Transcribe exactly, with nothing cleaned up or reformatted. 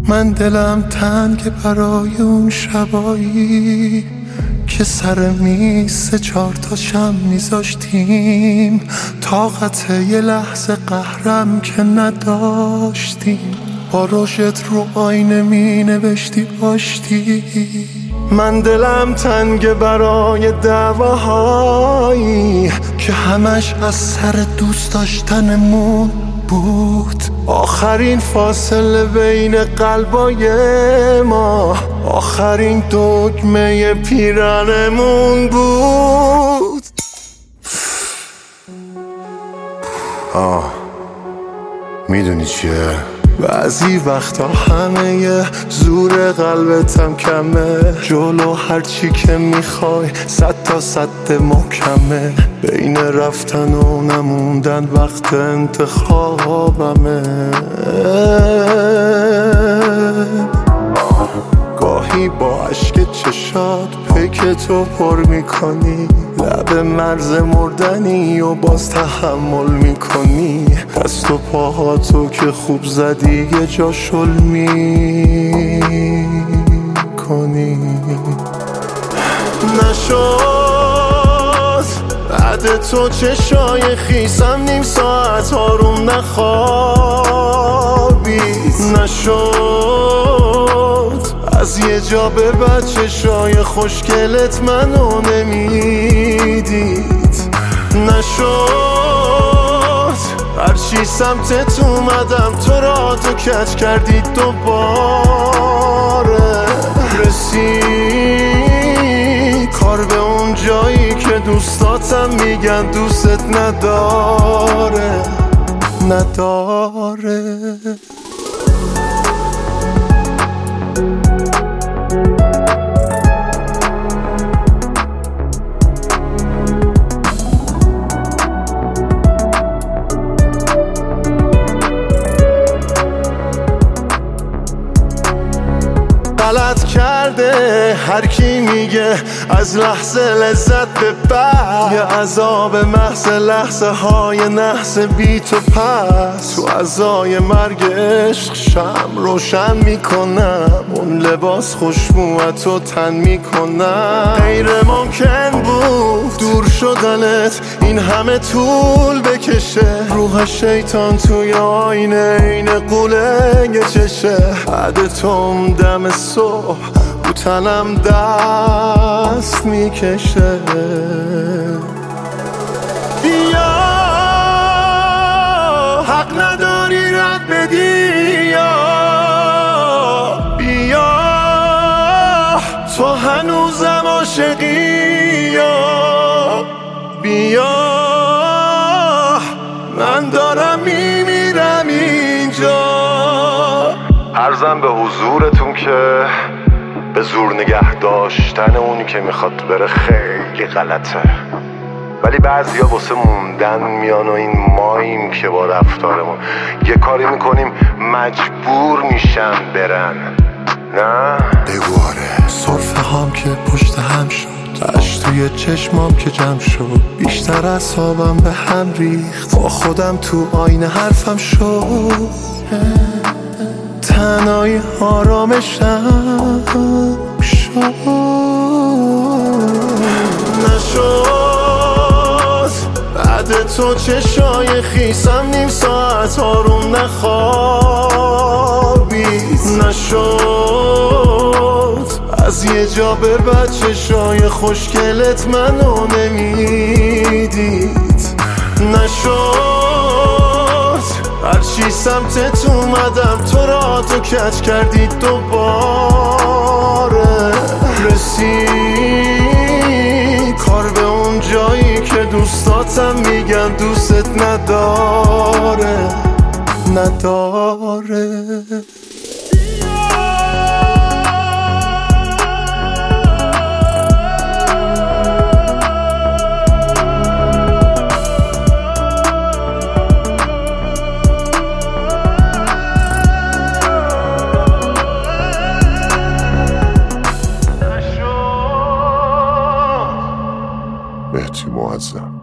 من دلم تنگ برای اون شبایی که سر میز سه چهار تا شم میذاشتیم، طاقت یه لحظه قهرم که نداشتیم، با روشت رو آینه می نوشتی آشتی. من دلم تنگ برای دعواهایی که همش از سر دوست داشتنمون بود، آخرین فاصله بین قلبای ما، آخرین دگمه پیرنمون بود. آه میدونی چیه؟ بعضی وقتا همه زور قلبتم کمه، جلو هرچی که میخوای صد تا صد محکمه، بین رفتن و نموندن وقت انتخابمه. گاهی با عشق چشات پیک تو پر میکنی، لب مرز مردنی و باز تحمل میکنی، دست و پاهاتو که خوب زدی یه جا شل میکنی. نشد بعد تو چشای خیسم نیم ساعت آروم نخوابید، نشد از یه جا به بعد چشای خوشگلت منو نمیدید، نشد هرچی سمتت اومدم تو را تو کج کردید دوباره، رسید کار به اون جایی که دوستاتم میگن دوستت نداره نداره. غلط کرده هر کی میگه از لحظه لذت به بعد، یه عذاب محض لحظه های نحس بی تو پس، تو عزای مرگ عشق شم روشن میکنم، اون لباس خوشبوتو تن میکنم. غیر ممکن بود دور شدنت این همه طول بکشه، روح شیطان توی آینه این قوله یه چشه، بعد توم دم صبح رو تنم دست میکشه. بیا حق نداری رد بدی، یا بیا تو هنوزم عاشقی، یا بیا من دارم میمیرم اینجا. عرضم به حضورتون که به زور نگه داشتن اونی که میخواد بره خیلی غلطه، ولی بعضیا واسه موندن میان و این ماییم که با رفتارمون یه کاری میکنیم مجبور میشن برن. نه بگواره صرفه هام که پشت هم شد، اش توی چشمام که جمع شد، بیشتر اعصابم به هم ریخت، با خودم تو آینه حرفم شد، تنهای آرامشم شد. نشد بعد تو چشای خیسم نیم ساعت آروم نخوابید، نشد از یه جا به بعد چشای خوشگلت منو نمیدید، نشد هرچی سمتت اومدم تو را تو کج کردید دوباره، رسید کار به اون جایی که دوستاتم میگن دوستت نداره نداره. مهدی معظم.